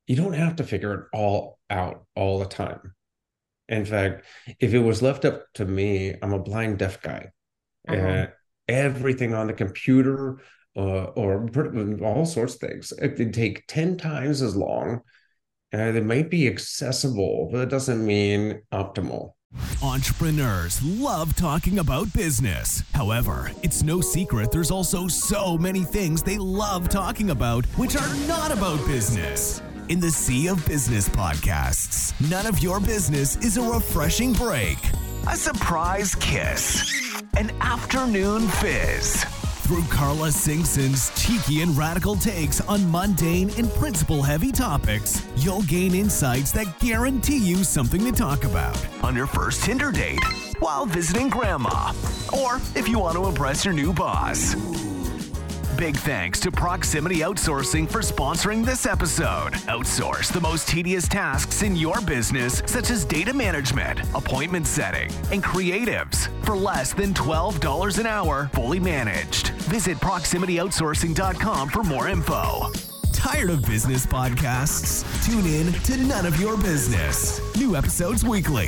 you don't have to figure it all out all the time. In fact, if it was left up to me, I'm a blind deaf guy. Mm-hmm. Uh, Everything on the computer or all sorts of things, it could take 10 times as long. They might be accessible, but it doesn't mean optimal. Entrepreneurs love talking about business. However, it's no secret there's also so many things they love talking about which are not about business. In the sea of business podcasts, None of Your Business is a refreshing break, a surprise kiss, an afternoon fizz. Through Carla Singson's cheeky and radical takes on mundane and principle-heavy topics, you'll gain insights that guarantee you something to talk about on your first Tinder date, while visiting grandma, or if you want to impress your new boss. Big thanks to Proximity Outsourcing for sponsoring this episode. Outsource the most tedious tasks in your business, such as data management, appointment setting, and creatives for less than $12 an hour, fully managed. Visit proximityoutsourcing.com for more info. Tired of business podcasts? Tune in to None of Your Business. New episodes weekly.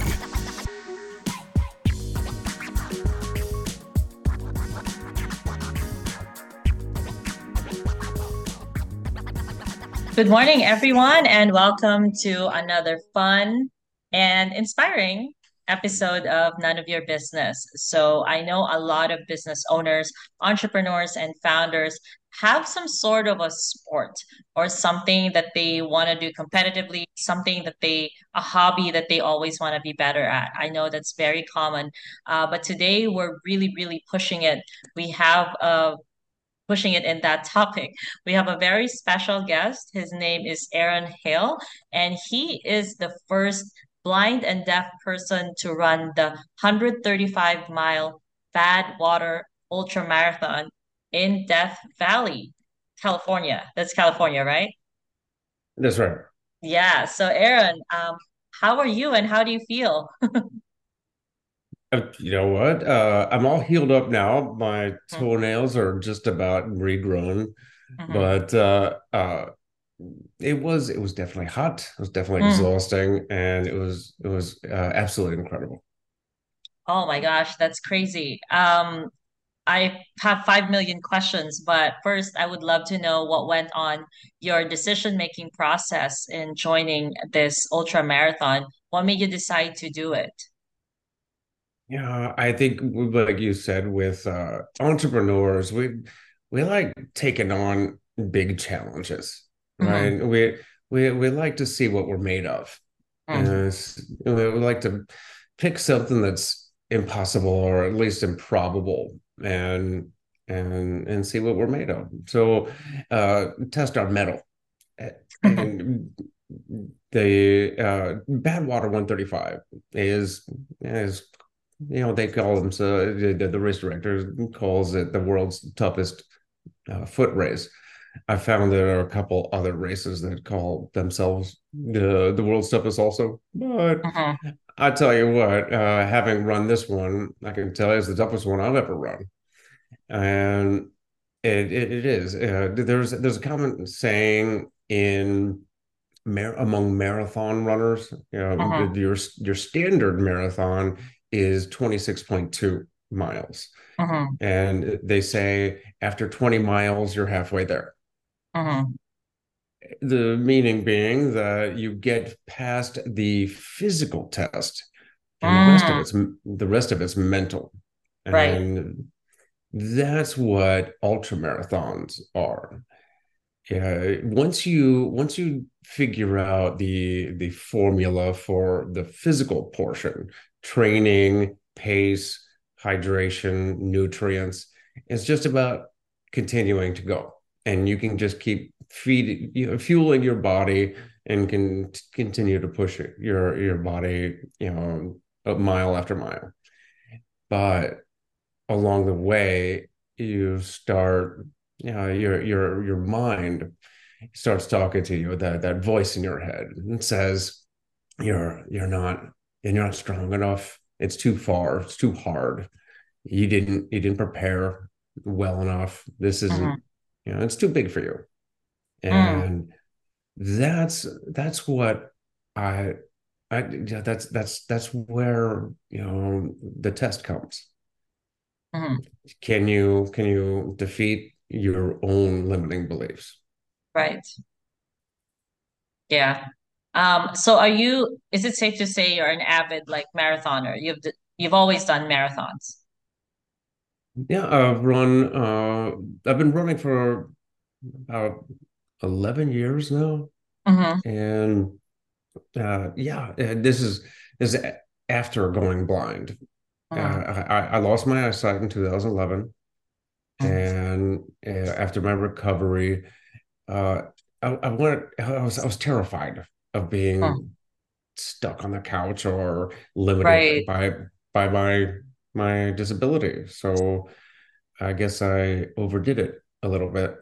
Good morning, everyone, and welcome to another fun and inspiring episode of None of Your Business. So, I know a lot of business owners, entrepreneurs, and founders have some sort of a sport or something that they want to do competitively, a hobby that they always want to be better at. I know that's very common, but today we're really pushing it. We have a pushing it in that topic. We have a very special guest. His name is Aaron Hale, and he is the first blind and deaf person to run the 135-mile Badwater Ultra Marathon in Death Valley, California. That's California, right? That's right. Yeah. So, Aaron, how are you and how do you feel? You know what? I'm all healed up now. My Mhm, toenails are just about regrown, mhm, but it was definitely hot. It was definitely mm. exhausting, and it was absolutely incredible. Oh my gosh, that's crazy. I have 5 million questions, but first, I would love to know what went on your decision-making process in joining this ultra marathon. What made you decide to do it? Yeah, I think like you said, with entrepreneurs, we like taking on big challenges, Hmm. right? We like to see what we're made of. Mm. We like to pick something that's impossible or at least improbable and see what we're made of. So test our mettle. And the Badwater 135 is they call them, so the race director calls it the world's toughest foot race. I found there are a couple other races that call themselves the world's toughest also, but Hmm. I tell you what, having run this one, I can tell you it's the toughest one I've ever run, and it is. There's a common saying in among marathon runners, Hmm. your standard marathon is 26.2 miles. Hmm. And they say after 20 miles, you're halfway there. Hmm. The meaning being that you get past the physical test and Mm. the rest of it's mental. Right. And that's what ultra marathons are. Yeah, once you figure out the formula for the physical portion, training, pace, hydration, nutrients, it's just about continuing to go. And you can just keep fueling your body and can continue to push your body, a mile after mile. But along the way, you start, your mind starts talking to you, that voice in your head and says you're not strong enough. It's too far. It's too hard. You didn't prepare well enough. This isn't, Hmm. it's too big for you. Mm. And that's what I yeah, that's where, the test comes. Mhm. Can you defeat your own limiting beliefs? Right. Yeah. So is it safe to say you're an avid like marathoner? You've always done marathons. Yeah, I've been running for about 11 years now. Mm-hmm. And yeah, this is after going blind. Mm-hmm. I lost my eyesight in 2011, and after my recovery, uh, I was terrified of Mm-hmm. being stuck on the couch or limited Right. by my disability. So I guess I overdid it a little bit.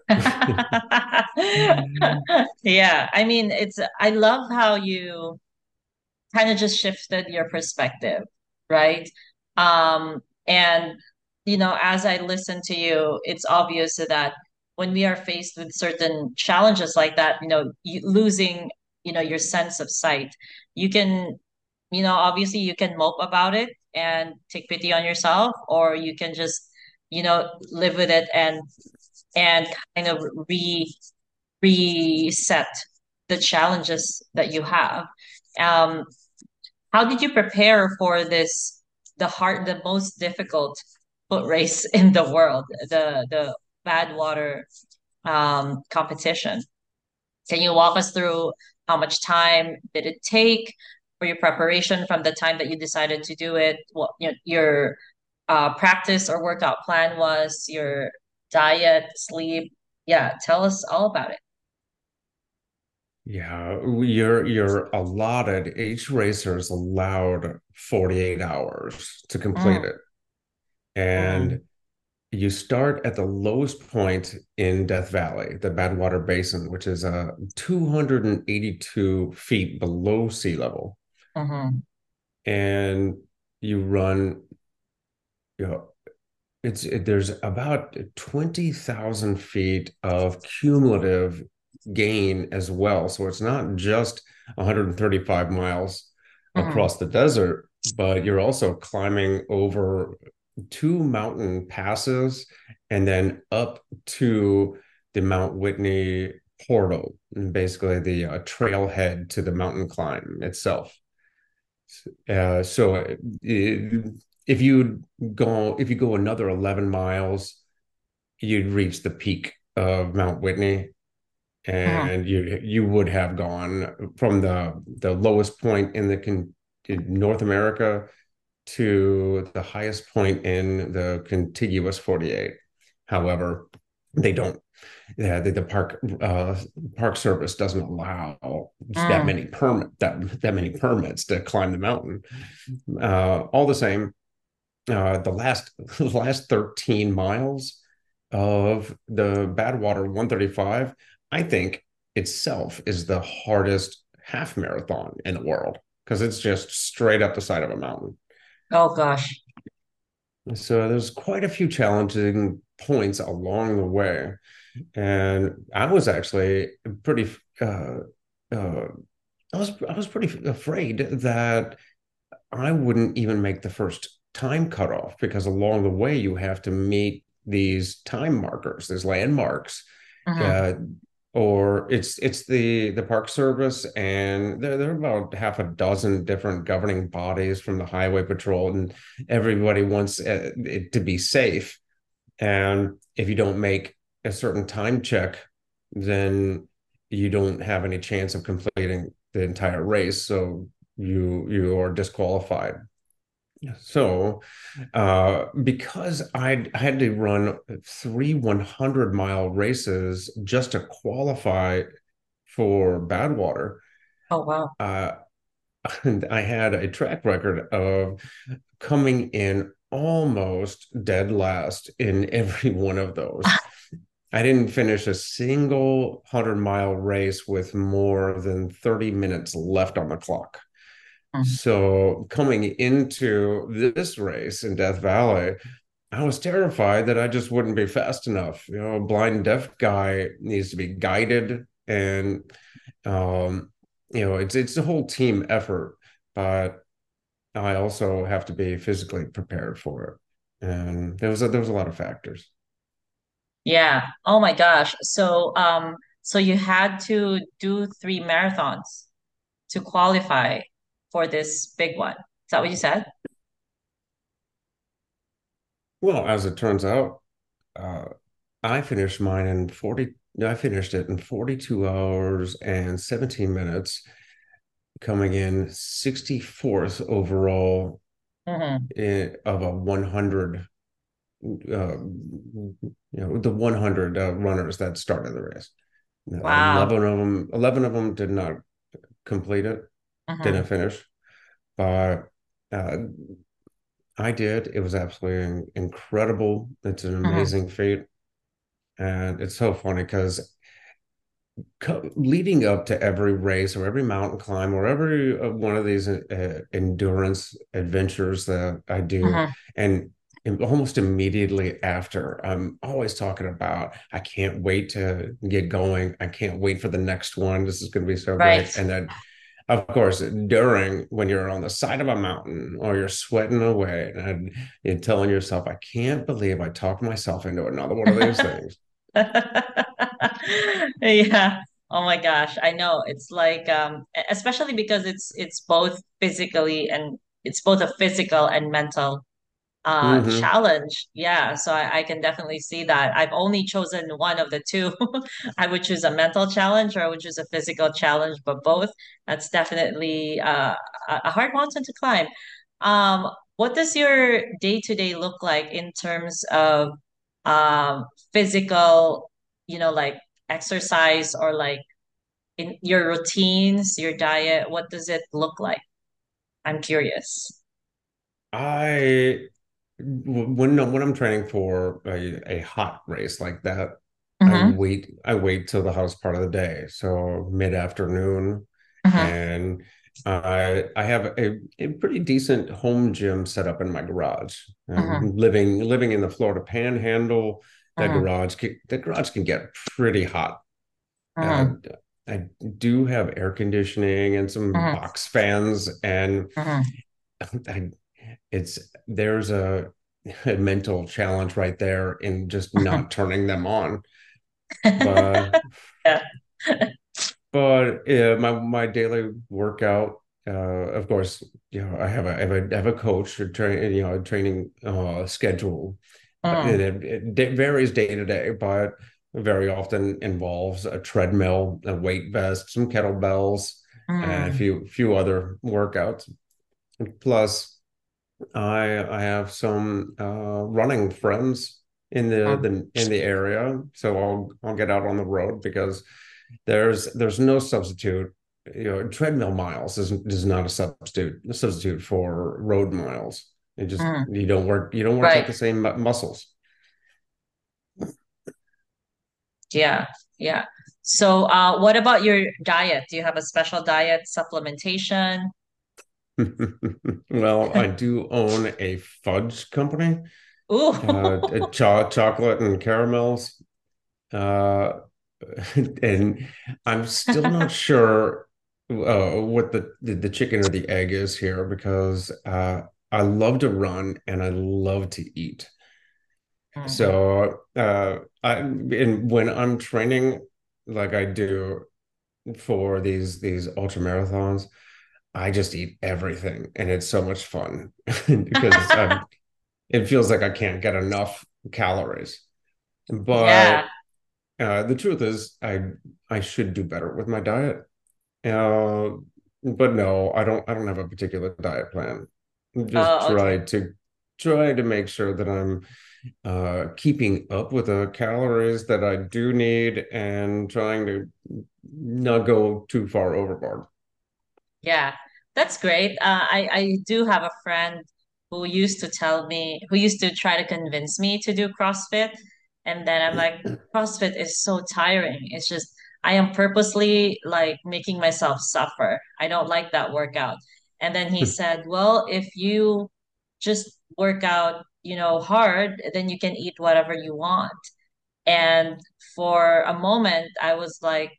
Yeah. I mean, I love how you kind of just shifted your perspective, right? And as I listen to you, it's obvious that when we are faced with certain challenges like that, losing, your sense of sight, you can, obviously you can mope about it and take pity on yourself, or you can just, live with it and kind of reset the challenges that you have. Um, how did you prepare for the most difficult foot race in the world, the Badwater competition? Can you walk us through how much time did it take for your preparation from the time that you decided to do it? What your practice or workout plan was, your diet, sleep? Yeah, tell us all about it. Yeah, you're allotted, each racer is allowed 48 hours to complete Mm, it. And mm, you start at the lowest point in Death Valley, the Badwater Basin, which is 282 feet below sea level. mhm, And you run, you know, there's about 20,000 feet of cumulative gain as well. So it's not just 135 miles mhm, across the desert, but you're also climbing over two mountain passes and then up to the Mount Whitney portal, and basically the trailhead to the mountain climb itself. So if you go another 11 miles, you'd reach the peak of Mount Whitney, mhm. and you would have gone from the lowest point in North America to the highest point in the contiguous 48. However, they don't. Yeah, the park service doesn't allow Mm. that many permits to climb the mountain. All the same, the last the last 13 miles of the Badwater 135, I think itself is the hardest half marathon in the world because it's just straight up the side of a mountain. Oh gosh. So there's quite a few challenging points along the way. And I was actually pretty uh I was pretty afraid that I wouldn't even make the first time cutoff because along the way you have to meet these time markers, these landmarks, Mhm. uh, or it's the Park Service, and there are about half a dozen different governing bodies from the Highway Patrol, and everybody wants it to be safe. And if you don't make a certain time check, then you don't have any chance of completing the entire race. So you are disqualified. So because I had to run three 100-mile races just to qualify for Badwater, Oh wow. uh, I had a track record of coming in almost dead last in every one of those. I didn't finish a single 100-mile race with more than 30 minutes left on the clock. Mhm. So coming into this race in Death Valley, I was terrified that I just wouldn't be fast enough. A blind and deaf guy needs to be guided, and It's a whole team effort, but I also have to be physically prepared for it. And there was a lot of factors. Yeah. Oh my gosh. So you had to do 3 marathons to qualify for this big one. Is that what you said? Well, as it turns out, uh, I finished mine in 40, I finished it in 42 hours and 17 minutes, coming in 64th overall Hmm. of a 100, the 100 runners that started the race. Wow. 11 of them did not complete it, didn't Hmm. finish, but uh, I did. It was absolutely incredible. It's an Hmm. amazing feat. And it's so funny because leading up to every race or every mountain climb or every one of these endurance adventures that I do, Hmm. and almost immediately after, I'm always talking about, I can't wait to get going. I can't wait for the next one. This is going to be so great. Right. And then, of course, during when you're on the side of a mountain or you're sweating away and you're telling yourself, I can't believe I talked myself into another one of these things. Yeah. Oh my gosh. I know. It's like especially because it's both physically and it's both a physical and mental Hmm. challenge. Yeah, so I can definitely see that. I've only chosen one of the two. I would choose a mental challenge or I would choose a physical challenge, but both, that's definitely a hard mountain to climb. What does your day-to-day look like in terms of physical, like exercise or like in your routines, your diet? What does it look like? I'm curious. I when I'm training for a hot race like that, Mm-hmm. I wait till the hottest part of the day, so mid-afternoon, Mm-hmm. and I have a pretty decent home gym set up in my garage. Mm-hmm. Living in the Florida Panhandle, Mm-hmm. the garage can get pretty hot. Uh, Mm-hmm. I do have air conditioning and some Mm-hmm. box fans, and Mm-hmm. I, there's a mental challenge right there in just Mhm. not turning them on. But Yeah. my daily workout, of course, I have a coach or a training schedule. Mm, It varies day to day, but very often involves a treadmill, a weight vest, some kettlebells, and a mm, few other workouts. Plus, I have some running friends in mm, in the area, so I'll get out on the road because there's no substitute. Treadmill miles is not a substitute for road miles. It just mm. you don't work out Right. the same muscles. Yeah. Yeah. So, what about your diet? Do you have a special diet supplementation? Well, I do own a fudge company, Ooh. chocolate and caramels. Uh, and I'm still not sure what the chicken or the egg is here because I love to run and I love to eat. Mhm. So and when I'm training like I do for these ultra marathons, I just eat everything and it's so much fun because it feels like I can't get enough calories. Yeah. But the truth is, I should do better with my diet. Uh, but no, I don't have a particular diet plan. Just Oh, okay. try to make sure that I'm keeping up with the calories that I do need and trying to not go too far overboard. Yeah. That's great. I do have a friend who used to try to convince me to do CrossFit. And then I'm like, CrossFit is so tiring. It's just, I am purposely like making myself suffer. I don't like that workout. And then he said, well, if you just work out, hard, then you can eat whatever you want. And for a moment, I was like,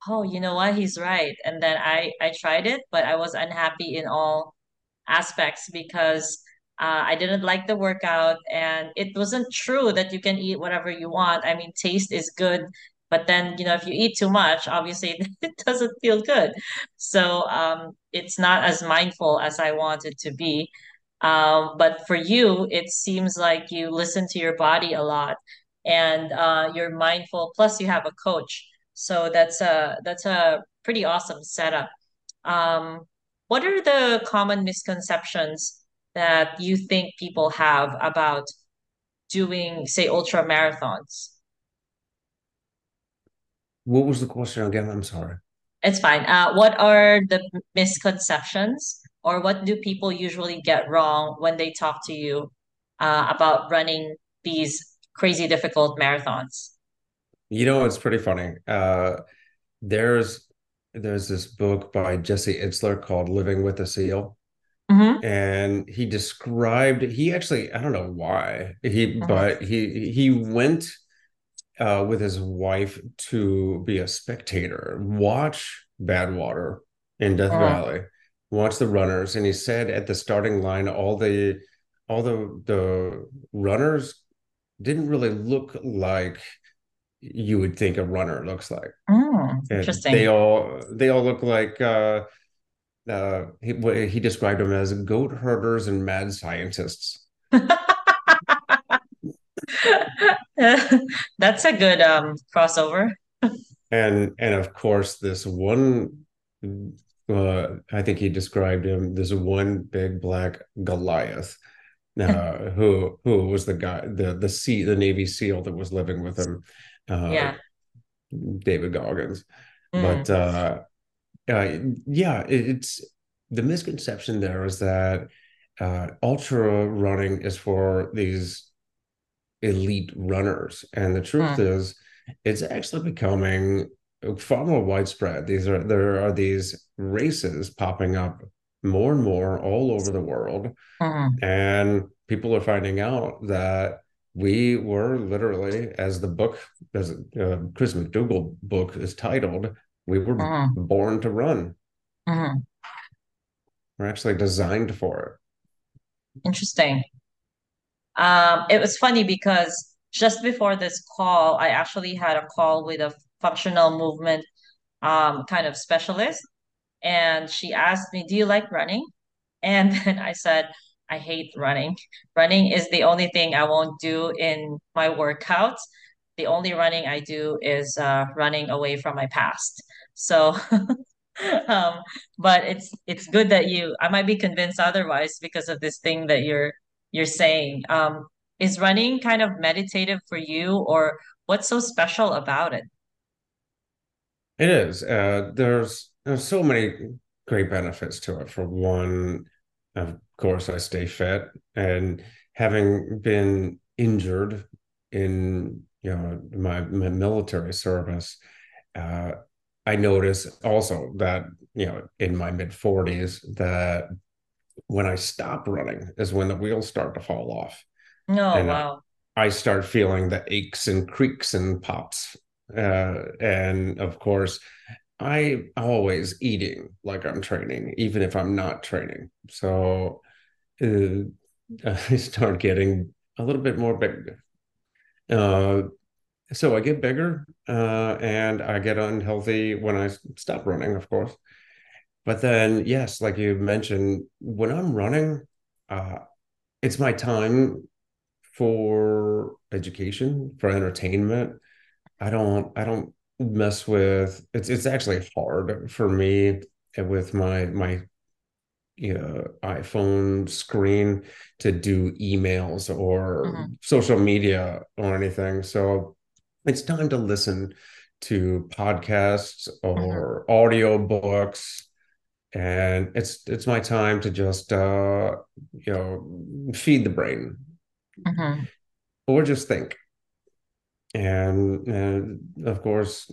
oh, you know what? He's right. And then I tried it, but I was unhappy in all aspects because I didn't like the workout, and it wasn't true that you can eat whatever you want. I mean, taste is good, but then, if you eat too much, obviously it doesn't feel good. So it's not as mindful as I want it to be. But for you, it seems like you listen to your body a lot, and you're mindful. Plus, you have a coach, so that's a pretty awesome setup. Um, what are the common misconceptions that you think people have about doing, say, ultra marathons? What was the question again? I'm sorry. It's fine. What are the misconceptions, or what do people usually get wrong when they talk to you about running these crazy difficult marathons? It's pretty funny. There's there's this book by Jesse Itzler called Living with a SEAL. Mm-hmm. And he actually, I don't know why Mm-hmm. but he went with his wife to be a spectator, watch Badwater in Death Mm-hmm. Valley, watch the runners. And he said at the starting line, all the runners didn't really look like you would think a runner looks like. And they Interesting. all they all look like he described them as goat herders and mad scientists. That's a good crossover. And of course, this one, I think he described him, this one big black Goliath, who was the guy, the Navy SEAL that was living with him, uh, Yeah. David Goggins. But Mm. yeah, it's the misconception there is that ultra running is for these elite runners. And the truth Mm. is, it's actually becoming far more widespread. There are these races popping up more and more all over the world, Mm. and people are finding out that we were literally, as Chris McDougall book is titled, we were Mm. born to run. Mm. We're actually designed for Interesting. It was funny because just before this call, I actually had a call with a functional movement kind of specialist, and she asked me, "Do you like running?" And then I said, "I hate running. Running is the only thing I won't do in my workouts. The only running I do is running away from my past." So, um, but it's good that I might be convinced otherwise because of this thing that you're saying. Is running kind of meditative for you, or what's so special about it? it. It is. There's so many great benefits to it. For one, of course, I stay fit, and having been injured in my military service, uh, I notice also that in my mid 40s that when I stop running is when the wheels start to fall off, Oh, and wow. I start feeling the aches and creaks and pops. And of course, I always eating like I'm training, even if I'm not training. So uh, I start getting a little bit more big. Uh, so I get bigger, and I get unhealthy when I stop running, of course. But then, yes, like you mentioned, when I'm running, uh, it's my time for education, for entertainment. I don't mess with it's actually hard for me with my iPhone screen to do emails or Hmm. social media or anything. So it's time to listen to podcasts Hmm. or audio books, and it's my time to just feed the brain Hmm. or just think. And of course,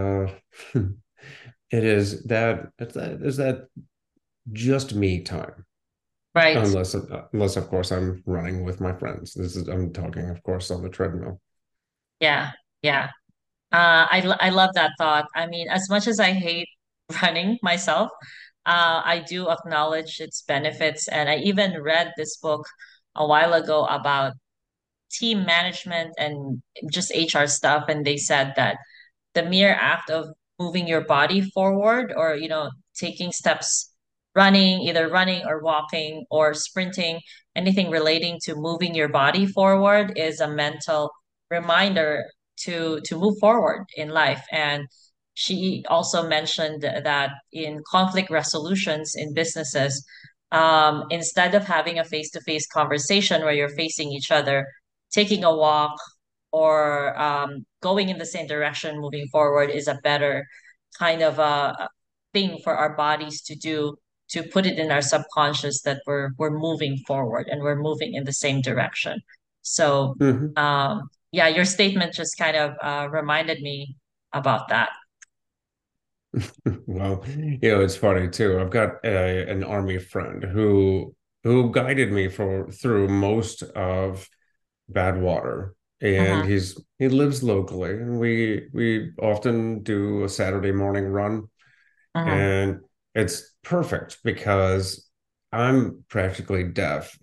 it is that just me time, Right. unless of course I'm running with my friends. I'm talking, of course, on the treadmill. Yeah. Yeah. I love that thought. I mean, as much as I hate running myself, I do acknowledge its benefits. And I even read this book a while ago about team management and just HR stuff. And they said that the mere act of moving your body forward or, taking steps, either running or walking or sprinting, anything relating to moving your body forward is a mental reminder to move forward in life. And she also mentioned that in conflict resolutions in businesses, instead of having a face-to-face conversation where you're facing each other, taking a walk or going in the same direction moving forward is a better kind of thing for our bodies to do, to put it in our subconscious that we're moving forward and we're moving in the same direction. So Mhm. yeah, your statement just kind of reminded me about that. Well, it's funny too. I've got an army friend who guided me for through most of Badwater, and Hmm. he lives locally, and we often do a Saturday morning run, Hmm. and it's perfect because I'm practically deaf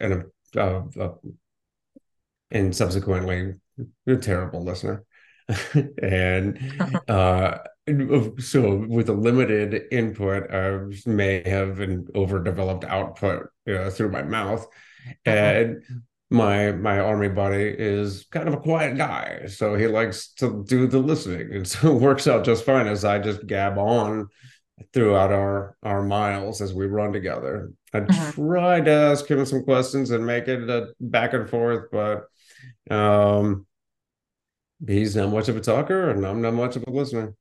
and subsequently a terrible listener. And so with a limited input, I may have an overdeveloped output through my mouth. Hmm. And my army buddy is kind of a quiet guy, so he likes to do the listening, and so it works out just fine as I just gab on throughout our miles as we run together. I Hmm. tried to ask him some questions and make it a back and forth, but um, he's not much of a talker, and I'm not much of a listener.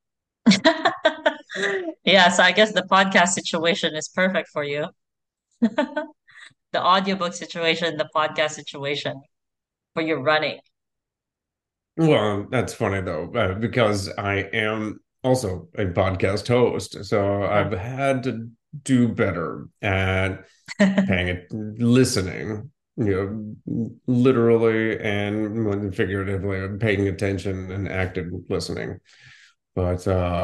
Yeah, so I guess the podcast situation is perfect for you. The audiobook situation, the podcast situation for your running. Well, that's funny though, because I am also a podcast host, so Mhm. I've had to do better at paying it, listening, literally and figuratively, paying attention and active listening. But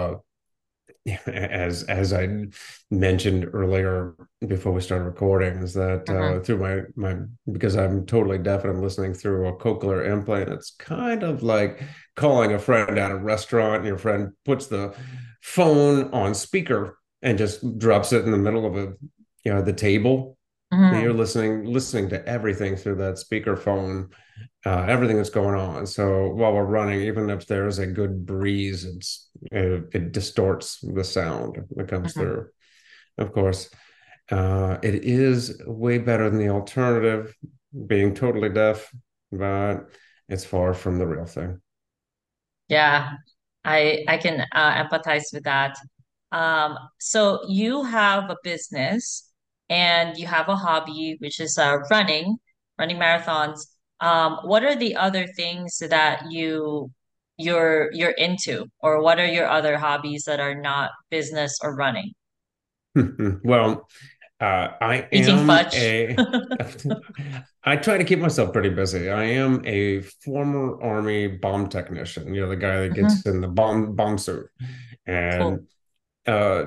as I mentioned earlier before we started recording, is that Mhm. through my because I'm totally deaf and I'm listening through a cochlear implant, it's kind of like calling a friend at a restaurant, and your friend puts the phone on speaker and just drops it in the middle of the table. And you're Mhm. listening to everything through that speaker phone, everything that's going on. So while we're running, even if there's a good breeze, it distorts the sound that comes Mhm. through. Of course, it is way better than the alternative, being totally deaf, but it's far from the real thing. Yeah, I can empathize with that. So you have a business and you have a hobby, which is running marathons. What are the other things that you're into, or what are your other hobbies that are not business or running? Well, I Eating am fudge. a. I try to keep myself pretty busy. I am a former Army bomb technician, the guy that Mhm. gets in the bomb suit. Cool. And uh,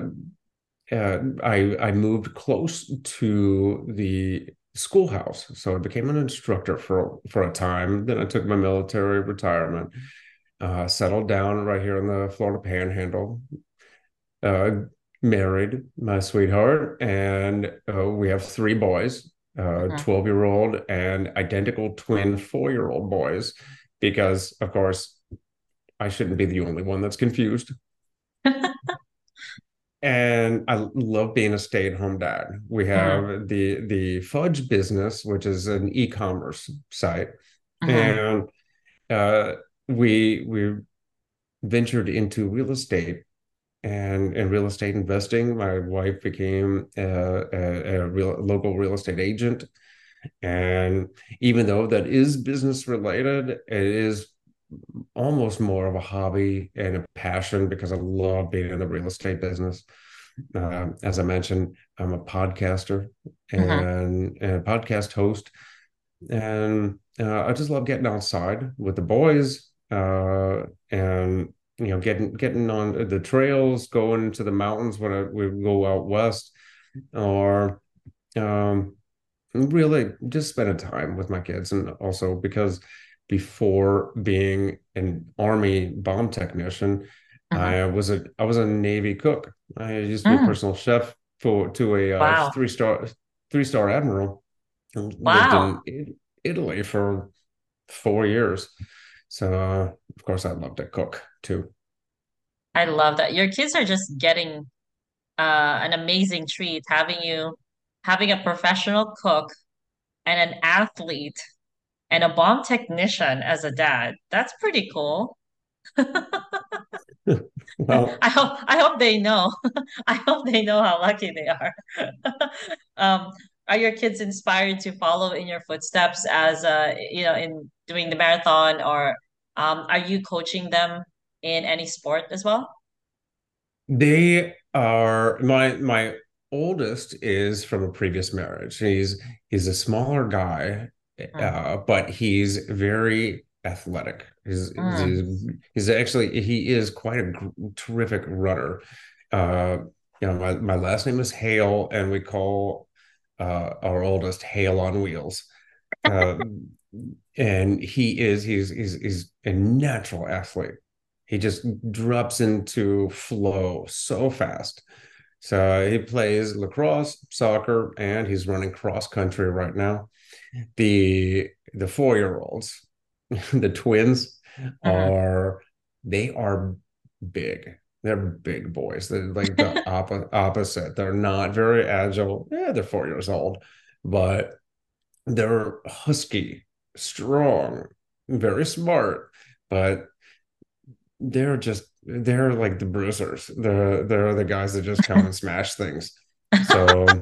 I moved close to the schoolhouse, so I became an instructor for a time. Then I took my military retirement, settled down right here in the Florida Panhandle, uh, married my sweetheart, and we have three boys, Mhm. 12-year-old and identical twin 4-year-old boys, because of course I shouldn't be the only one that's confused. And I love being a stay-at-home dad. We Mhm. have the Fudge business, which is an e-commerce site, Mhm. and uh, we ventured into real estate and real estate investing. My wife became a local real estate agent, and even though that is business related, it is almost more of a hobby and a passion because I love being in the real estate business. As I mentioned, I'm a podcaster Mhm. and a podcast host, and I just love getting outside with the boys and getting on the trails, going to the mountains when we go out west, or um, really just spending time with my kids. And also because before being an Army bomb technician, Mhm. I was a Navy cook. I used to be a Mm. personal chef for to a Wow. three-star admiral and lived Wow. in Italy for 4 years. So of course I love to cook too. I love that. Your kids are just getting an amazing treat having a professional cook and an athlete and a bomb technician as a dad. That's pretty cool. Well, I hope they know. I hope they know how lucky they are. Um, are your kids inspired to follow in your footsteps as in doing the marathon, or are you coaching them in any sport as well? they are my oldest is from a previous marriage. He's a smaller guy, Mm. but he's very athletic. Mm. He's actually he is quite a terrific runner. Uh, my last name is Hale, and we call our oldest Hale on Wheels. Uh, and he's a natural athlete. He just drops into flow so fast. So he plays lacrosse, soccer, and he's running cross country right now. The 4-year-olds, the twins Mhm. are they are big. They're big boys. They're like the opposite. They're not very agile. Yeah, they're 4 years old, but they're husky, strong, very smart, but they're like the bruisers. They're the guys that just come and smash things. So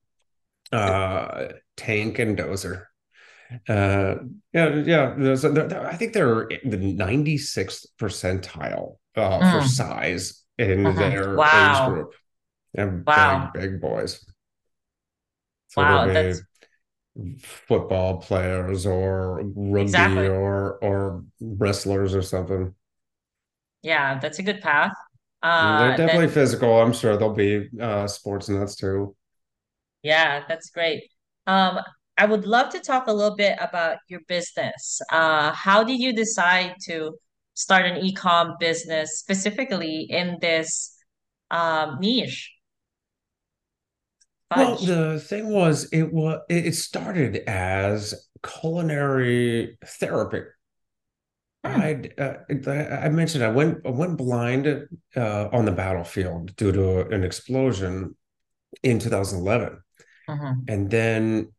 Tank and Dozer. Uh yeah, I think they're the 96th percentile for Mm. size in Mhm. their age Wow. group. They're Wow. big boys. So they'll Wow. be That's football players or rugby exactly. or wrestlers or something. Yeah, that's a good path. They're definitely Then physical. I'm sure they'll be sports nuts too. yeah, that's great. Um, I would love to talk a little bit about your business. How did you decide to start an e-com business specifically in this niche, Well, fudge? the thing was, it started as culinary therapy. Hmm. I mentioned I went blind on the battlefield due to an explosion in 2011. Hmm. And then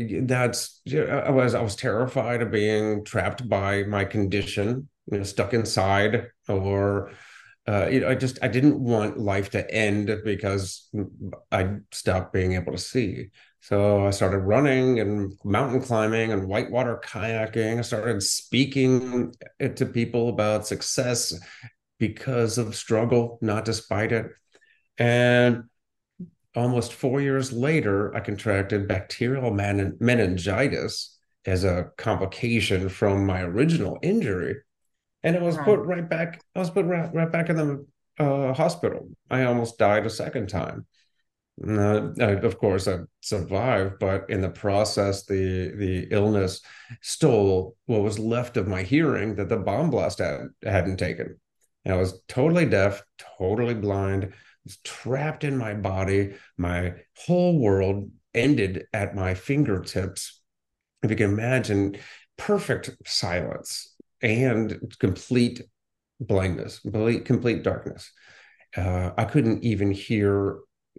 I was terrified of being trapped by my condition, stuck inside, or I didn't want life to end because I stopped being able to see. So I started running and mountain climbing and whitewater kayaking. I started speaking to people about success because of struggle, not despite it. And almost 4 years later, I contracted bacterial meningitis as a complication from my original injury. And Hmm. I was put right back in the hospital. I almost died a second time. Of course, I survived, but in the process, the illness stole what was left of my hearing that the bomb blast hadn't taken. And I was totally deaf, totally blind, was trapped in my body. My whole world ended at my fingertips. If you can imagine, perfect silence and complete blindness, complete darkness. I couldn't even hear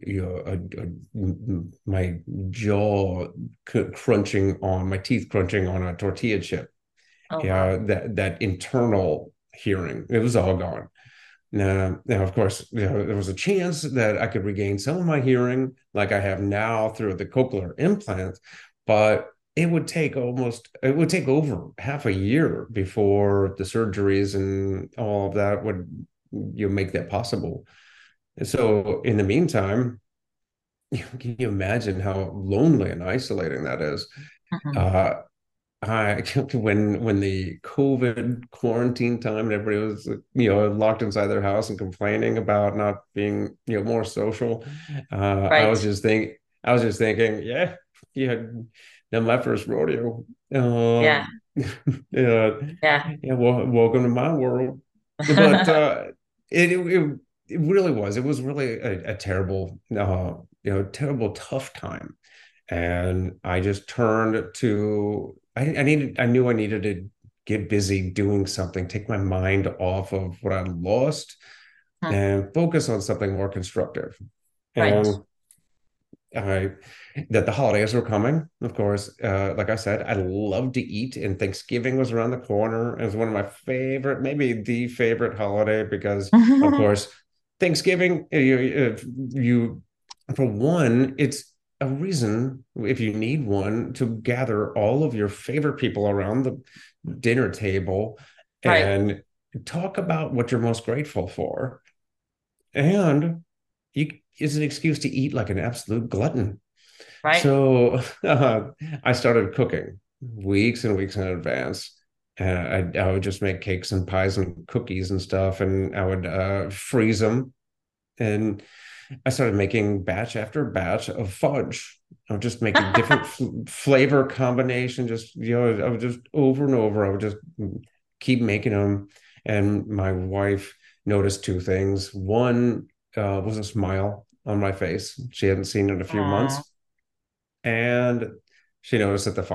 my jaw crunching on my teeth crunching on a tortilla chip. Oh Yeah, wow. that internal hearing, it was all gone. Now, of course, there was a chance that I could regain some of my hearing, like I have now through the cochlear implant, but it would take over half a year before the surgeries and all of that would make that possible. And so, in the meantime, can you imagine how lonely and isolating that is? Hmm. Uh, I when the COVID quarantine time and everybody was locked inside their house and complaining about not being more social, Right. I was just thinking, yeah, yeah, now my first rodeo. Yeah. Yeah, Yeah. yeah, well, welcome to my world. But it, it it really was. It was really a terrible, terrible tough time. And I just turned to I knew I needed to get busy doing something, take my mind off of what I lost Hmm. and focus on something more constructive. Right. And I that the holidays were coming, of course. Like I said, I love to eat, and Thanksgiving was around the corner. It was one of my favorite, maybe the favorite holiday because, of course, Thanksgiving, you for one, it's a reason if you need one to gather all of your favorite people around the dinner table Right. and talk about what you're most grateful for. And you is an excuse to eat like an absolute glutton. Right. So I started cooking weeks and weeks in advance. I would just make cakes and pies and cookies and stuff, and I would freeze them. And I started making batch after batch of fudge. I would just make a different flavor combination. Just I would just over and over. I would just keep making them. And my wife noticed two things. One was a smile on my face. She hadn't seen it in a few Aw. months, and she noticed that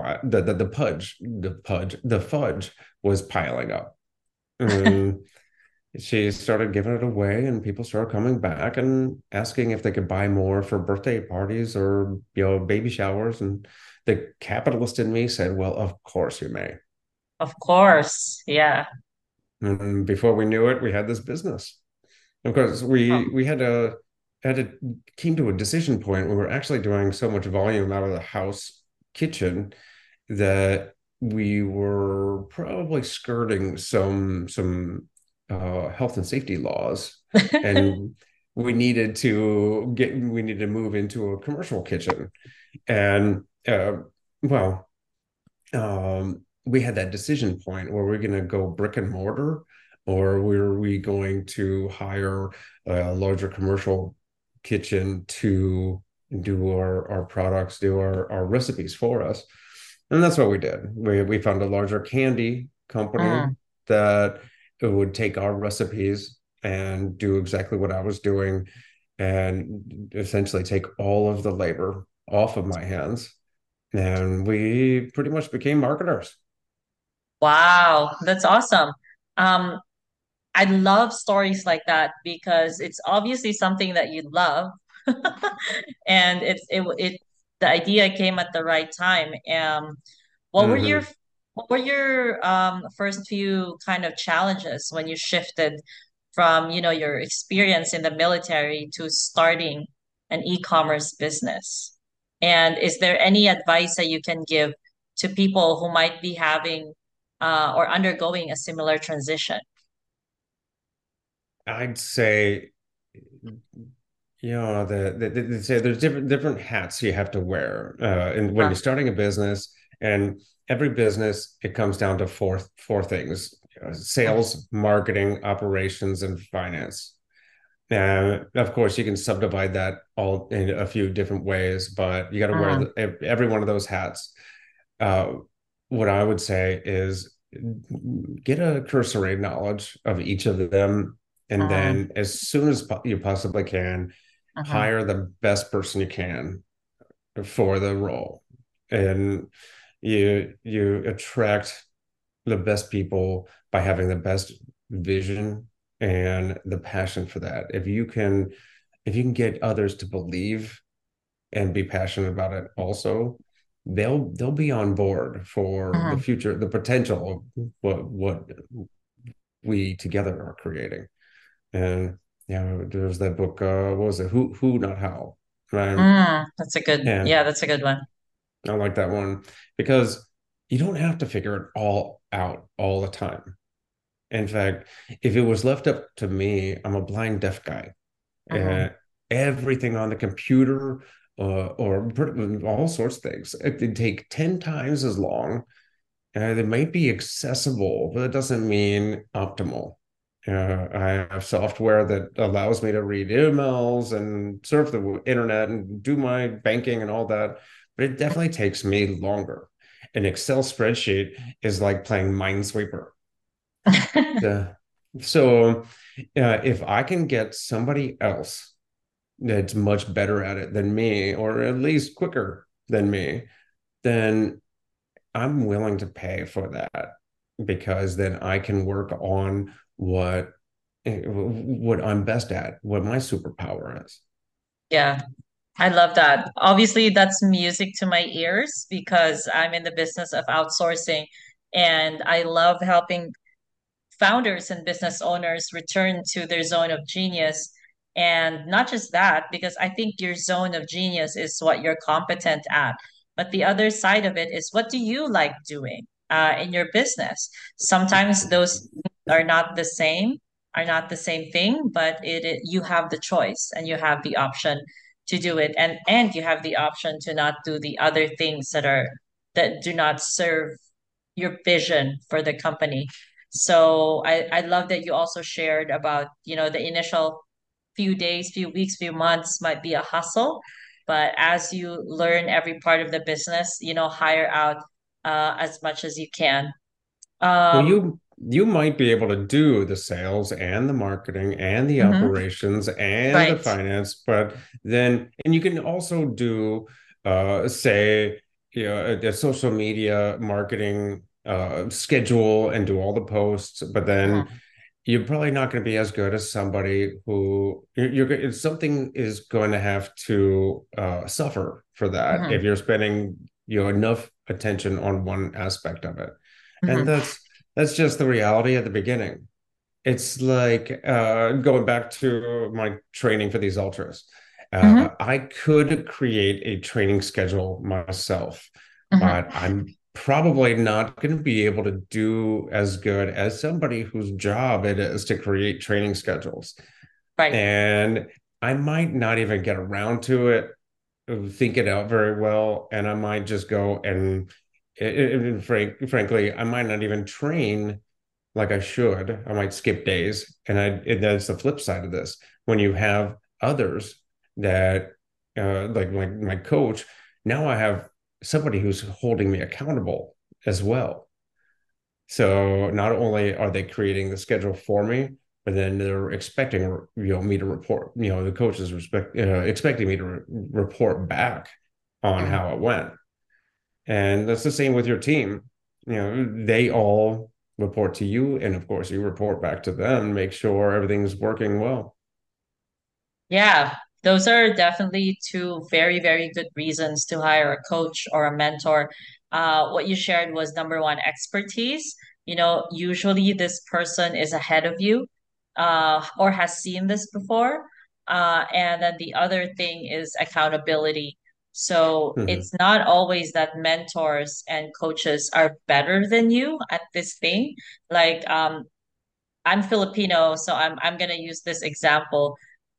the fudge was piling up. And she started giving it away, and people started coming back and asking if they could buy more for birthday parties or baby showers. And the capitalist in me said, "Well, of course you may." Of course. Yeah. And before we knew it, we had this business. Of course, Oh. we had to came to a decision point where we're actually doing so much volume out of the house kitchen that we were probably skirting some health and safety laws, and we needed to move into a commercial kitchen. And well, we had that decision point where we're going to go brick and mortar, or were we going to hire a larger commercial kitchen to do our products, do our recipes for us. And that's what we did. We found a larger candy company Mm. that would take our recipes and do exactly what I was doing and essentially take all of the labor off of my hands. And we pretty much became marketers. Wow. That's awesome. Um, I love stories like that because it's obviously something that you love. And the idea came at the right time. What were your Hmm. what were your first few kind of challenges when you shifted from, your experience in the military to starting an e-commerce business? And is there any advice that you can give to people who might be having or undergoing a similar transition? I'd say, they say there's different hats you have to wear, and when Uh, you're starting a business, and every business, it comes down to four things: sales, marketing, operations, and finance. Of course, you can subdivide that all in a few different ways, but you got to wear mhm, every one of those hats. Uh, what I would say is get a cursory knowledge of each of them, and mhm, then as soon as you possibly can, mhm. hire the best person you can for the role. And you attract the best people by having the best vision and the passion for that. If you can get others to believe and be passionate about it also, they'll be on board for the Mhm. future, the potential of what we together are creating. And there's that book, what was it? Who Not How. And, Yeah, and that's a good one. I like that one because you don't have to figure it all out all the time. In fact, if it was left up to me, I'm a blind deaf guy. Mhm. Uh, Everything on the computer, or all sorts of things, it'd take 10 times as long they might be accessible, but it doesn't mean optimal. I have software that allows me to read emails and surf the internet and do my banking and all that, but it definitely takes me longer. An Excel spreadsheet is like playing Minesweeper. Uh, so, if I can get somebody else that's much better at it than me, or at least quicker than me, then I'm willing to pay for that because then I can work on what I'm best at, what my superpower is. Yeah, I love that. Obviously, that's music to my ears because I'm in the business of outsourcing and I love helping founders and business owners return to their zone of genius. And not just that, because I think your zone of genius is what you're competent at. But the other side of it is what do you like doing in your business? Sometimes those are not the same, are not the same thing, but you have the choice and you have the option to do it, and you have the option to not do the other things that do not serve your vision for the company. So I love that you also shared about, the initial few days, few weeks, few months might be a hustle, but as you learn every part of the business, hire out as much as you can. Well, Um, you might be able to do the sales and the marketing and the mhm, operations and the right. finance, but then and you can also do say a social media marketing schedule and do all the posts, but then Mhm, you're probably not going to be as good as somebody who something is going to have to suffer for that if mhm, you're spending enough attention on one aspect of it, and mhm, that's just the reality at the beginning. It's like going back to my training for these ultras. mhm, I could create a training schedule myself, mhm. but I'm probably not going to be able to do as good as somebody whose job it is to create training schedules. Right. And I might not even get around to it, think it out very well, and I might just go and frankly, I might not even train like I should. I might skip days. And that's the flip side of this. When you have others that, like my coach, now I have somebody who's holding me accountable as well. So not only are they creating the schedule for me, but then they're expecting, me to report. The coach is expecting me to report back on Mm. how it went. And that's the same with your team. They all report to you, and of course, you report back to them, make sure everything's working well. Yeah, those are definitely two very, very good reasons to hire a coach or a mentor. What you shared was number one, expertise. Usually this person is ahead of you, or has seen this before. And then the other thing is accountability. So Mhm. it's not always that mentors and coaches are better than you at this thing. Like, I'm Filipino, so I'm gonna use this example.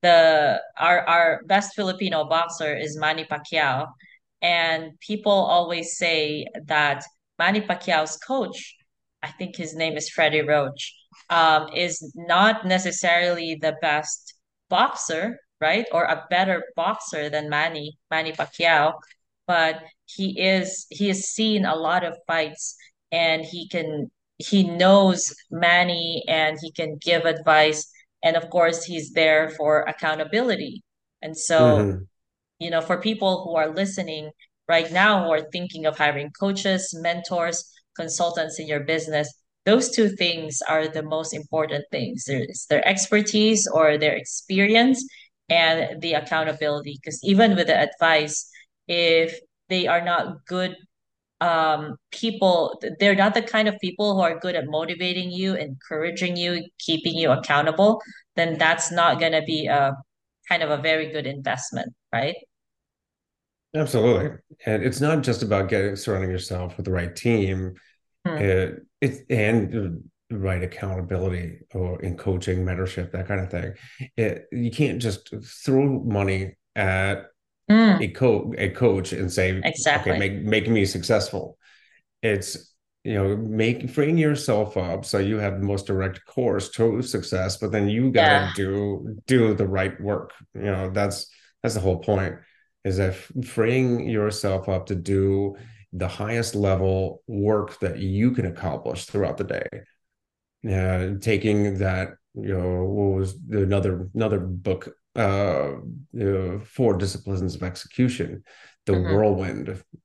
Our best Filipino boxer is Manny Pacquiao, and people always say that Manny Pacquiao's coach, I think his name is Freddie Roach, is not necessarily the best boxer, right? Or a better boxer than Manny Pacquiao, but he has seen a lot of fights and he knows Manny and he can give advice. And of course, he's there for accountability. And so, Mhm. for people who are listening right now who are thinking of hiring coaches, mentors, consultants in your business, those two things are the most important things. There's their expertise or their experience and the accountability. Because even with the advice, if they are not good people, they're not the kind of people who are good at motivating you, encouraging you, keeping you accountable, then that's not going to be a kind of a very good investment, right? Absolutely. And it's not just about getting surrounding yourself with the right team. Hmm. And the right accountability or in coaching, mentorship, that kind of thing. You can't just throw money at Mm, a coach and say, okay, exactly. make me successful. It's freeing yourself up so you have the most direct course to success, but then you got to Yeah. do the right work. That's the whole point, is that freeing yourself up to do the highest level work that you can accomplish throughout the day. Taking that, what was another book, Four Disciplines of Execution, the Hmm. whirlwind,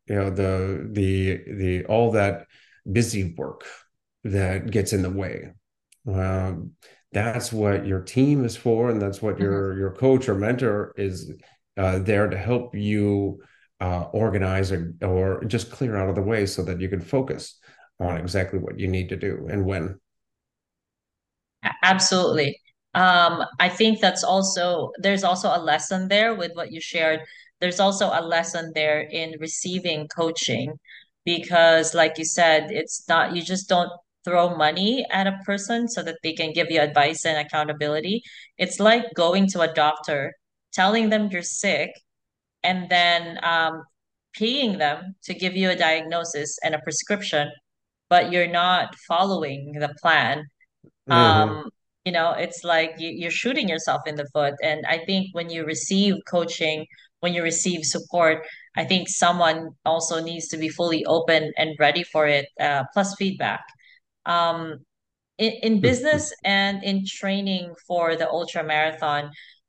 the all that busy work that gets in the way. Um, that's what your team is for, and that's what Hmm. your coach or mentor is there to help you organize or just clear out of the way so that you can focus on exactly what you need to do and when. Absolutely. I think there's also a lesson there with what you shared. There's also a lesson there in receiving coaching because, like you said, it's not, you just don't throw money at a person so that they can give you advice and accountability. It's like going to a doctor, telling them you're sick, and then paying them to give you a diagnosis and a prescription, but you're not following the plan. Hmm. um it's like you're shooting yourself in the foot. And I think when you receive coaching, when you receive support, I think someone also needs to be fully open and ready for it, plus feedback. um in business and in training for the ultra marathon,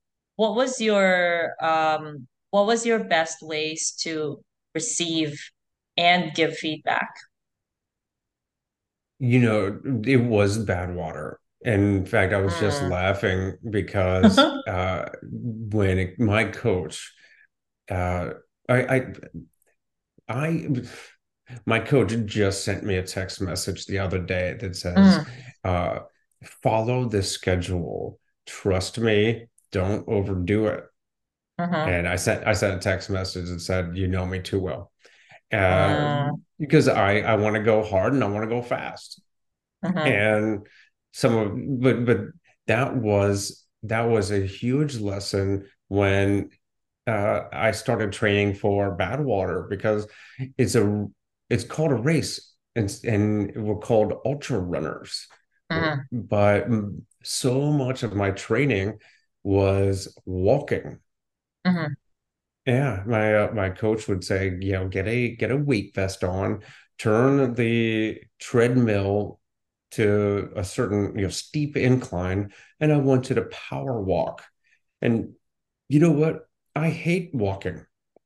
what was your best ways to receive and give feedback? It was bad water. And in fact, I was just Mm. laughing because when my coach, uh, I, I, I, my coach just sent me a text message the other day that says, Mm. uh, follow the schedule. Trust me, don't overdo it. Mm-hmm. And I sent a text message that said, you know me too well. Uh, Mm. because I want to go hard and I want to go fast. Mm-hmm. And but that was a huge lesson when I started training for Badwater, because it's a it's called a race, and we're called ultra runners. Mm-hmm. But so much of my training was walking. Mm-hmm. Yeah, my coach would say, get a weight vest on, turn the treadmill to a certain, steep incline, and I want you to power walk. And you know what? I hate walking.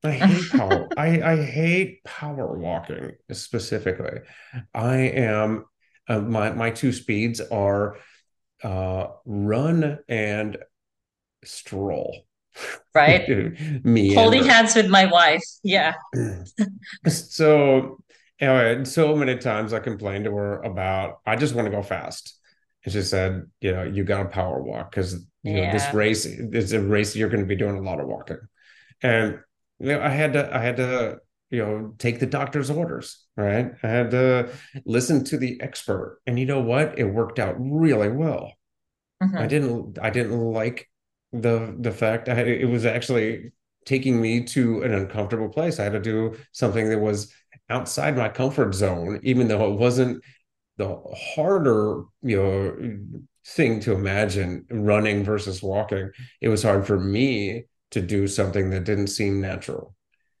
I hate power walking specifically. I am my two speeds are run and stroll. Right. Holding Meander. hands with my wife. Yeah. So, so many times I complained to her about, I just want to go fast. And she said, you got to power walk because, this Yeah. race is a race you're going to be doing a lot of walking. And, I had to, take the doctor's orders, right? I had to listen to the expert. And you know what? It worked out really well. I Hmm. didn't I didn't like the fact it was actually taking me to an uncomfortable place. I had to do something that was outside my comfort zone, even though it wasn't the harder, thing to imagine, running versus walking. It was hard for me to do something that didn't seem natural.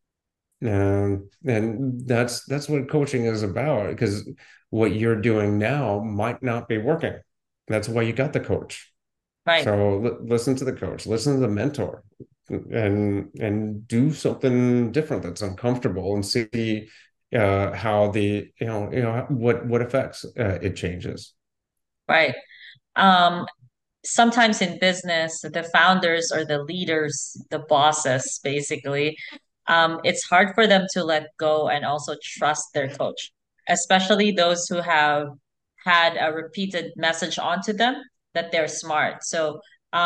And that's what coaching is about, because what you're doing now might not be working. That's why you got the coach. Right. So listen to the coach, listen to the mentor, and do something different that's uncomfortable, and see how what effects it changes. Right. Um, Sometimes in business, the founders or the leaders, the bosses, basically, it's hard for them to let go and also trust their coach, especially those who have had a repeated message onto them that they're smart. So,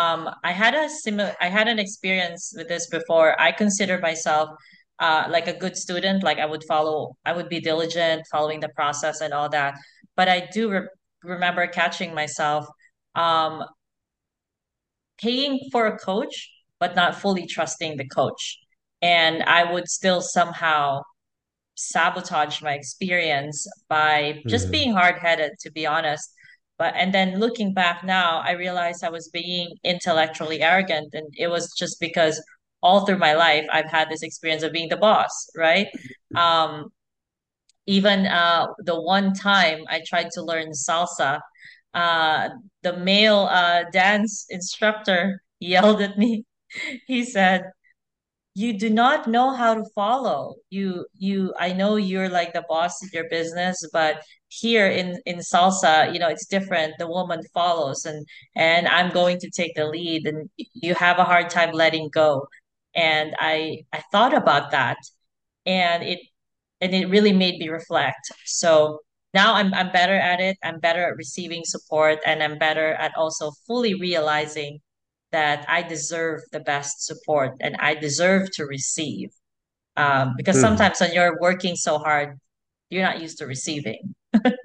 I had an experience with this before. I consider myself like a good student, like I would be diligent, following the process and all that. But I do remember catching myself um paying for a coach, but not fully trusting the coach. And I would still somehow sabotaged my experience by just Hmm. being hard-headed, to be honest. And then looking back now, I realized I was being intellectually arrogant, and it was just because all through my life I've had this experience of being the boss, right? Um, even the one time I tried to learn salsa, uh, the male dance instructor yelled at me. He said, "You do not know how to follow. I know you're like the boss of your business, but here in salsa, it's different. The woman follows, and I'm going to take the lead, and you have a hard time letting go." And I thought about that, and it really made me reflect. So now I'm better at it. I'm better at receiving support, and I'm better at also fully realizing that I deserve the best support and I deserve to receive. Because Hmm. sometimes when you're working so hard, you're not used to receiving.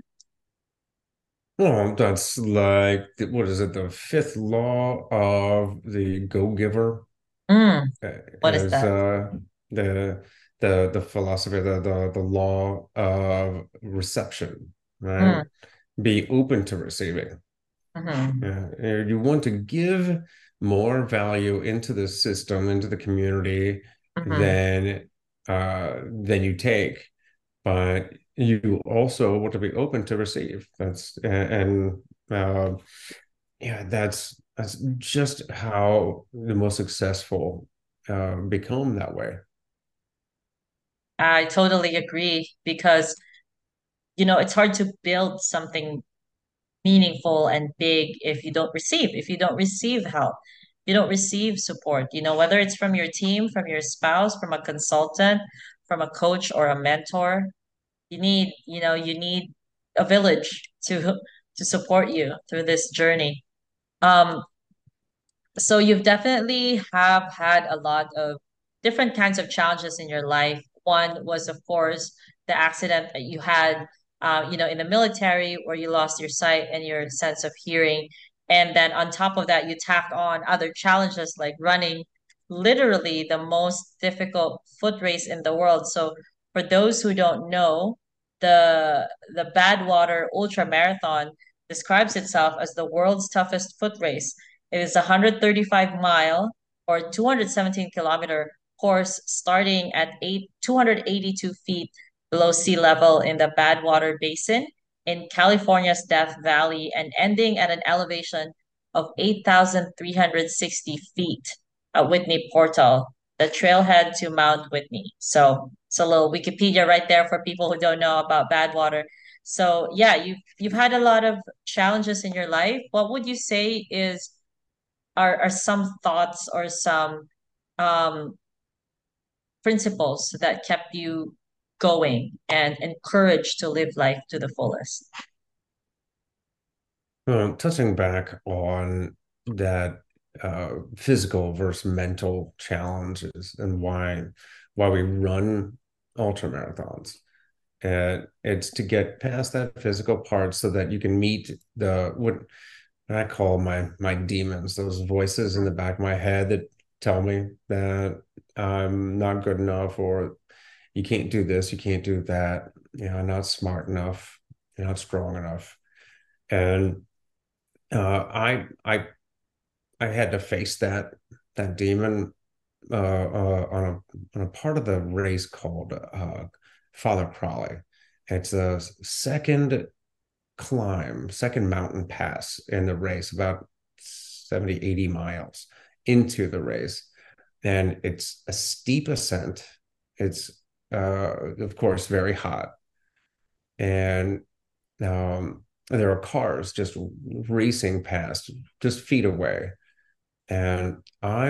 Well, that's like what is it? The fifth law of the go-giver Mm, what is is that? the the philosophy, the law of reception, right? Mm, Be open to receiving. mhm, Yeah, you want to give more value into the system, into the community mhm. than you take, but you also want to be open to receive. And uh, yeah, that's just how the most successful become that way. I totally agree because, it's hard to build something meaningful and big if you don't receive help, you don't receive support, whether it's from your team, from your spouse, from a consultant, from a coach or a mentor. You need a village to support you through this journey. um so you've definitely have had a lot of different kinds of challenges in your life. One was, of course, the accident that you had, in the military, where you lost your sight and your sense of hearing. And then on top of that, you tacked on other challenges like running literally the most difficult foot race in the world. So for those who don't know, the Badwater Ultra Marathon describes itself as the world's toughest foot race. It is a 135-mile or 217-kilometer course starting at 282 feet below sea level in the Badwater Basin in California's Death Valley and ending at an elevation of 8,360 feet at Whitney Portal, the trailhead to Mount Whitney. So it's a little Wikipedia right there for people who don't know about Badwater. So yeah, you've had a lot of challenges in your life. What would you say are some thoughts or some um, principles that kept you going and encouraged to live life to the fullest? Touching back on that physical versus mental challenges and why we run ultra marathons. And it's to get past that physical part so that you can meet the what I call my demons, those voices in the back of my head that tell me that I'm not good enough or you can't do this, you can't do that, I'm not smart enough, you're not strong enough. And I had to face that demon on a part of the race called Father Crawley. It's a second mountain pass in the race, about 70, 80 miles into the race. And it's a steep ascent. It's, of course, very hot. And there are cars just racing past, just feet away. And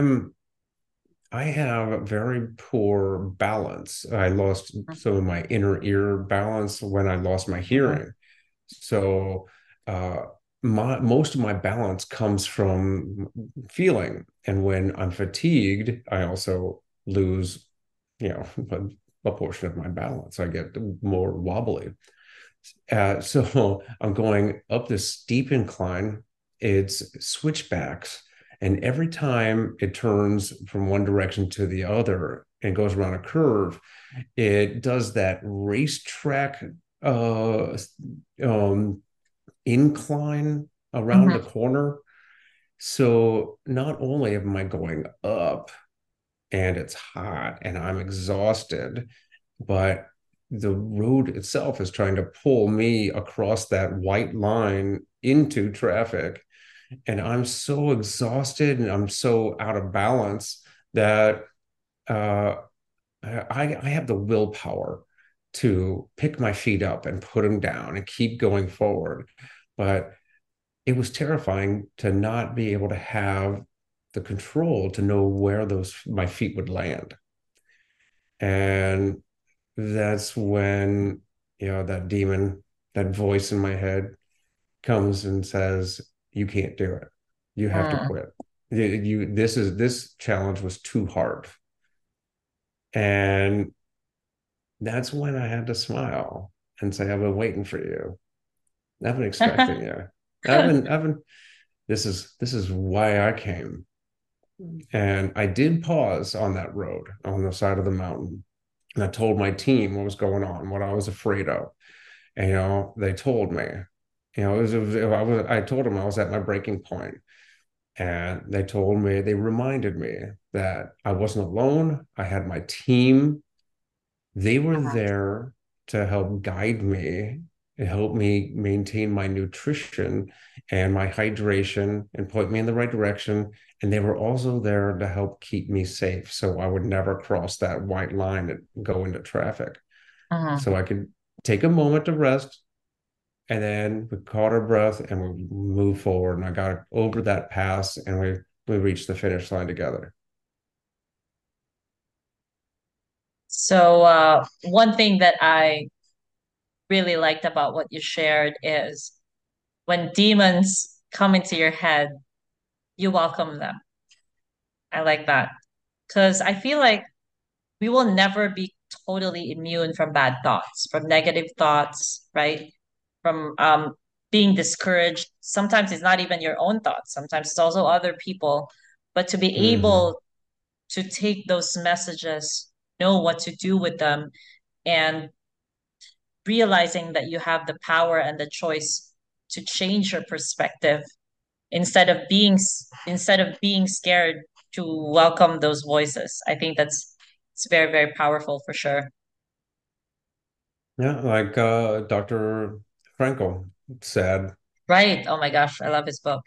I have very poor balance. I lost some of my inner ear balance when I lost my Mhm. hearing. So uh, most of my balance comes from feeling, and when I'm fatigued, I also lose, a portion of my balance. I get more wobbly. So I'm going up this steep incline. It's switchbacks, and every time it turns from one direction to the other, and goes around a curve, it does that racetrack uh, um, incline around the Mhm. corner. So not only am I going up and it's hot and I'm exhausted, but the road itself is trying to pull me across that white line into traffic. And I'm so exhausted and I'm so out of balance that uh, I have the willpower to pick my feet up and put them down and keep going forward. But it was terrifying to not be able to have the control to know where those my feet would land. And that's when, that demon, that voice in my head comes and says, you can't do it. You have to Mm. quit. This challenge was too hard. And that's when I had to smile and say, I've been waiting for you. I've been expecting you. This is why I came. And I did pause on that road on the side of the mountain. And I told my team what was going on, what I was afraid of. And, they told me, I told them I was at my breaking point. And they reminded me that I wasn't alone. I had my team. They were there to help guide me and help me maintain my nutrition and my hydration and point me in the right direction. And they were also there to help keep me safe so I would never cross that white line and go into traffic. Mhm. So I could take a moment to rest, and then we caught our breath and we moved forward. And I got over that pass and we reached the finish line together. So, one thing that I really liked about what you shared is when demons come into your head, you welcome them. I like that because I feel like we will never be totally immune from bad thoughts, from negative thoughts, right? From being discouraged. Sometimes it's not even your own thoughts, sometimes it's also other people. But to be Mm-hmm. able to take those messages, know what to do with them, and realizing that you have the power and the choice to change your perspective instead of being scared to welcome those voices. I think that's it's very, very powerful for sure. Yeah, like Dr. Frankel said, Right. Oh my gosh, I love his book.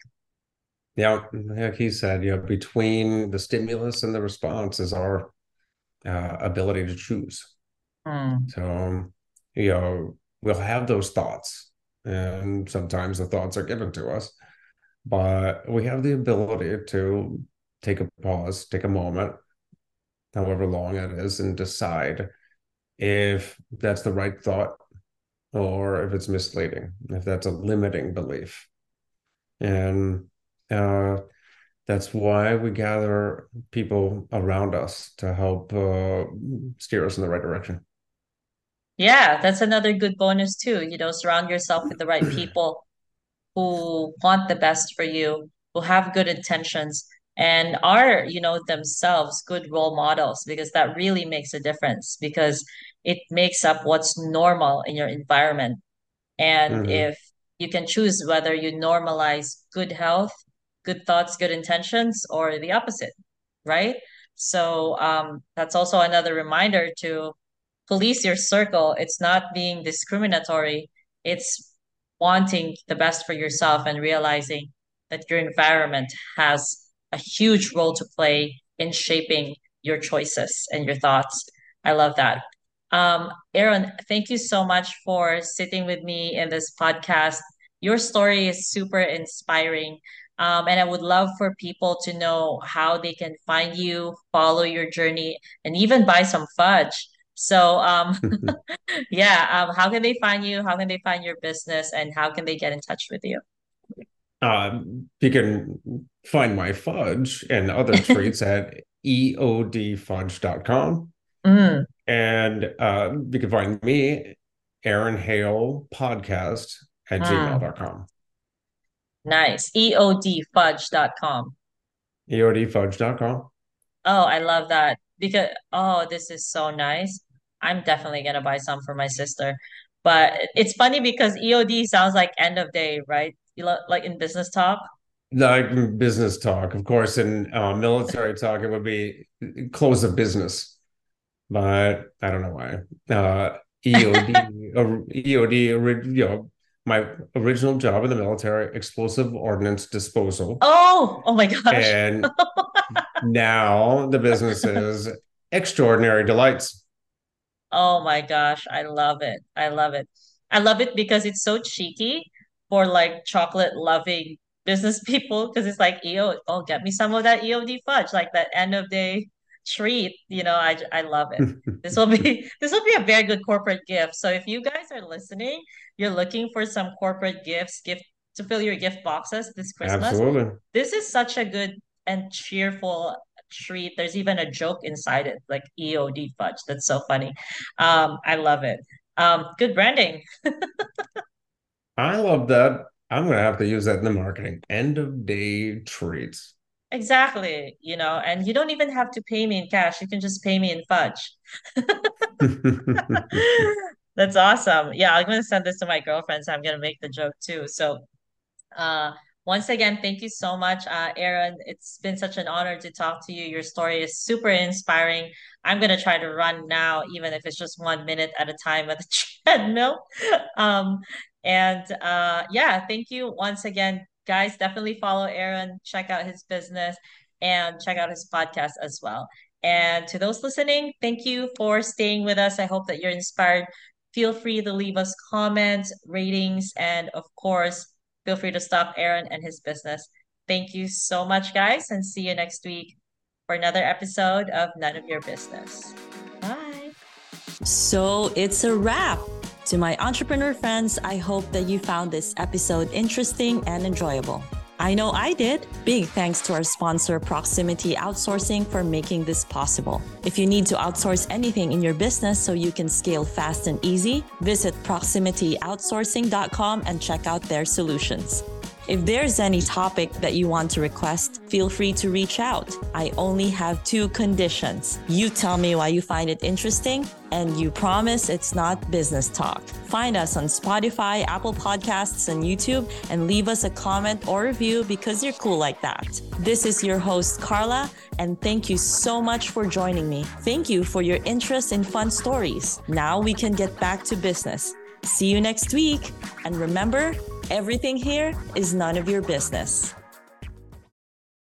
like he said, between the stimulus and the response is our ability to choose. Hmm. So, we'll have those thoughts, and sometimes the thoughts are given to us, but we have the ability to take a pause, take a moment, however long it is, and decide if that's the right thought or if it's misleading, if that's a limiting belief. And uh, that's why we gather people around us to help steer us in the right direction. Yeah, that's another good bonus too. Surround yourself with the right people who want the best for you, who have good intentions, and are, themselves good role models because that really makes a difference because it makes up what's normal in your environment. And Hmm. if you can choose whether you normalize good health, good thoughts, good intentions, or the opposite, right? So that's also another reminder to police your circle. It's not being discriminatory, it's wanting the best for yourself and realizing that your environment has a huge role to play in shaping your choices and your thoughts. I love that. Aaron, thank you so much for sitting with me in this podcast. Your story is super inspiring. And I would love for people to know how they can find you, follow your journey, and even buy some fudge. So, yeah, how can they find you? How can they find your business? And how can they get in touch with you? You can find my fudge and other treats at eodfudge.com. Mm, And you can find me, Aaron Hale Podcast at mm, gmail.com. nice. EODfudge.com. eodfudge.com. Oh, I love that because oh, this is so nice. I'm definitely gonna buy some for my sister. But it's funny because EOD sounds like end of day, right? Like in business talk. Like business talk, of course, in military talk, it would be close of business, but I don't know why. EOD, my original job in the military, explosive ordnance disposal, Oh my gosh. and now the business is extraordinary delights. Oh my gosh, I love it. I love it. I love it because it's so cheeky for like chocolate loving business people because it's like oh, get me some of that EOD fudge, like that end of day treat. I love it. This will be this will be a very good corporate gift. So if you guys are listening, you're looking for some corporate gift to fill your gift boxes this Christmas. Absolutely. This is such a good and cheerful treat. There's even a joke inside it, like EOD fudge. That's so funny. I love it. Good branding. I love that. I'm gonna have to use that in the marketing. End of day treats. Exactly. And you don't even have to pay me in cash. You can just pay me in fudge. That's awesome. Yeah, I'm gonna send this to my girlfriend, so I'm gonna make the joke too. So Uh, once again, thank you so much, Aaron. It's been such an honor to talk to you. Your story is super inspiring. I'm gonna try to run now, even if it's just 1 minute at a time at the treadmill. Um, and yeah, thank you once again, guys. Definitely follow Aaron, check out his business, and check out his podcast as well. And to those listening, thank you for staying with us. I hope that you're inspired. Feel free to leave us comments, ratings, and of course, feel free to stop Aaron and his business. Thank you so much, guys, and see you next week for another episode of None of Your Business. Bye. So it's a wrap. To my entrepreneur friends, I hope that you found this episode interesting and enjoyable. I know I did. Big thanks to our sponsor, Proximity Outsourcing, for making this possible. If you need to outsource anything in your business so you can scale fast and easy, visit proximityoutsourcing.com and check out their solutions. If there's any topic that you want to request, feel free to reach out. I only have 2 conditions. You tell me why you find it interesting, and you promise it's not business talk. Find us on Spotify, Apple Podcasts, and YouTube, and leave us a comment or review because you're cool like that. This is your host, Carla, and thank you so much for joining me. Thank you for your interest in fun stories. Now we can get back to business. See you next week. And remember, everything here is none of your business.